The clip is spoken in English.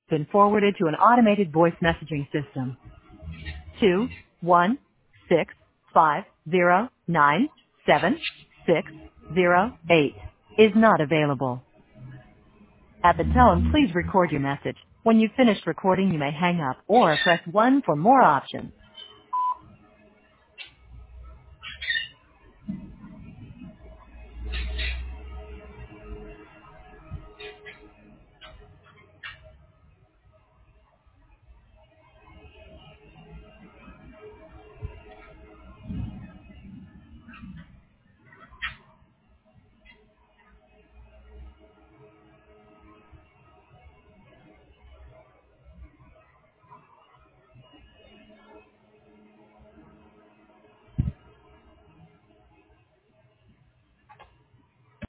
been forwarded to an automated voice messaging system. 21650976608 is not available. At the tone, please record your message. When you've finished recording, you may hang up or press 1 for more options.